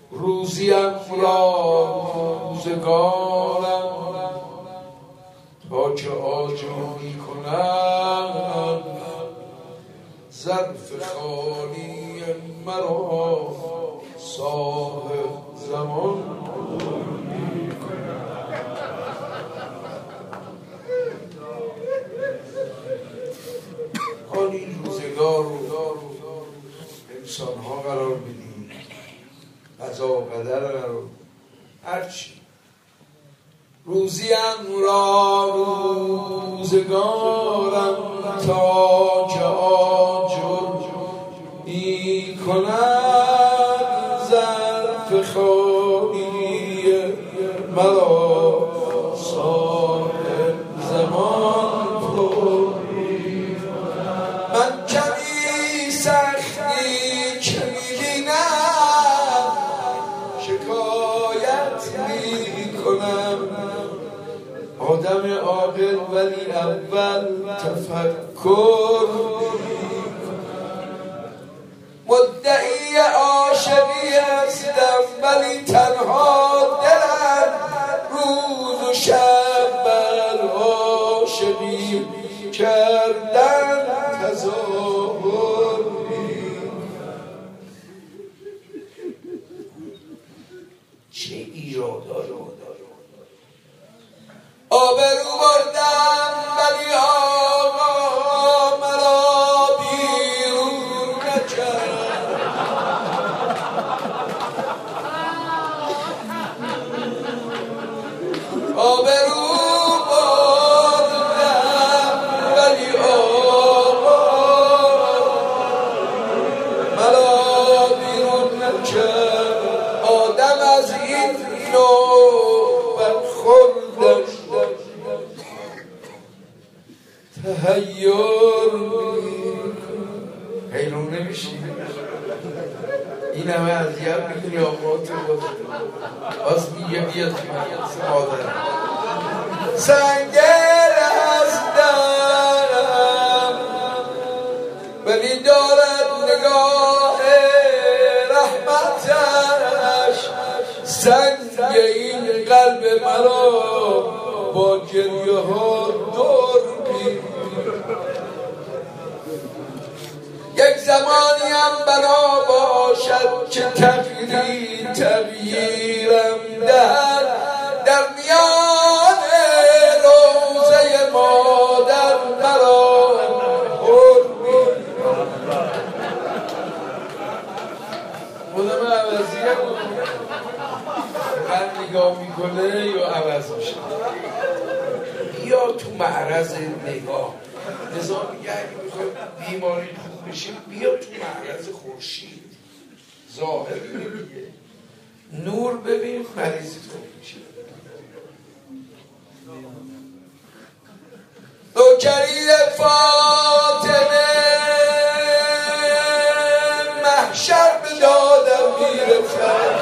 روزیم را روزگارم تا که آجامی کنم ظرف خالی مرا صاحب زمان آن این روزگار رو انسان ها قرار بدیم، قضا و قدر رو هرچی روزیم را روزگارم تا که آجر می کند ظرف خالی مرا صاحب زمان پر می کند. من کمی سختی که می‌بینم شکایت می کنم، آدم عاقل ولی اول تفکر مدعی عاشقی هستم ولی تنها دلم روز و شب بر عاشقی کردن تظاهر چه ایرادایی آبرو بردم ولی آقا مرا بیرون نکرد. آبرو بردم ولی آقا مرا بیرون نکرد. آدم از این نوع برخوردش تحیر حیرون نمیشی؟ این همه اذیت میکنی آقات رو باز میگه بیاد که مادر سنگر هستم ولی دارد نگاه رحمتش سنگ این قلب مرا با گریه ها دور می. یک زمانی هم بنا باشد که تقدیر تغییرم دهد در میان روضه مادر مرا پر می. خودم عوضیه من نگاه میکنه یا عوض میشه یا تو معرض نگاه. لذا میگه اگه میخوای بیماری خوب بشیم بیا تو معرض خورشید ظاهر میگه نور ببین مریضی خوب میشه. نوکری فاطمه محشر به دادم میرسد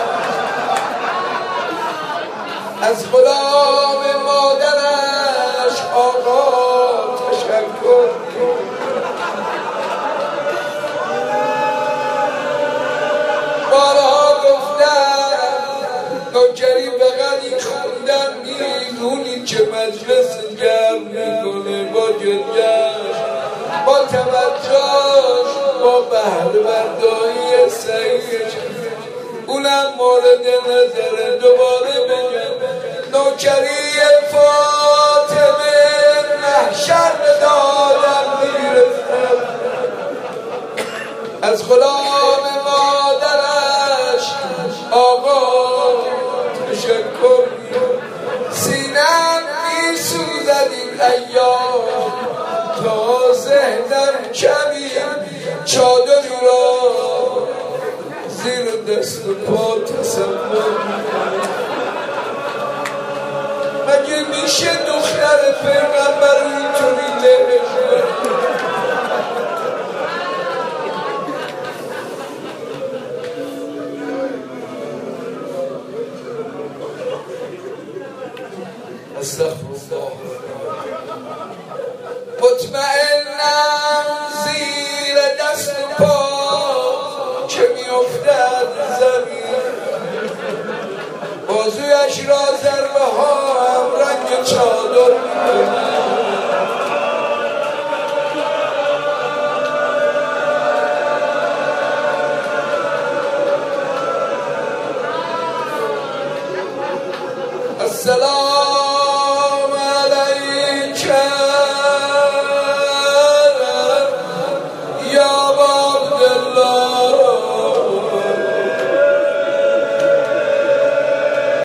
از غلام مادرش آقا تشکر. بارها گفتم نوکری فقط این خوندن میدونی که مجلس گرم میکنه با گرگش با توجهش با بهره برداری سعیش اونم مورد نظر دوباره بگم نوکری فاطمه محشر به دادم میرسد از غلام مادرش آقا تشکر. سینم میسوزد این ایام تا ذهنم کمی چادری را زیر دست پا تصور. مگه میشه دختر پیغمبر اینطوری نمیشه؟ استغفرالله. مطمئنم زیر دست پا که میافتد زمین بازویش را ضربه ها هم رنگ چادر می‌کنند. السلام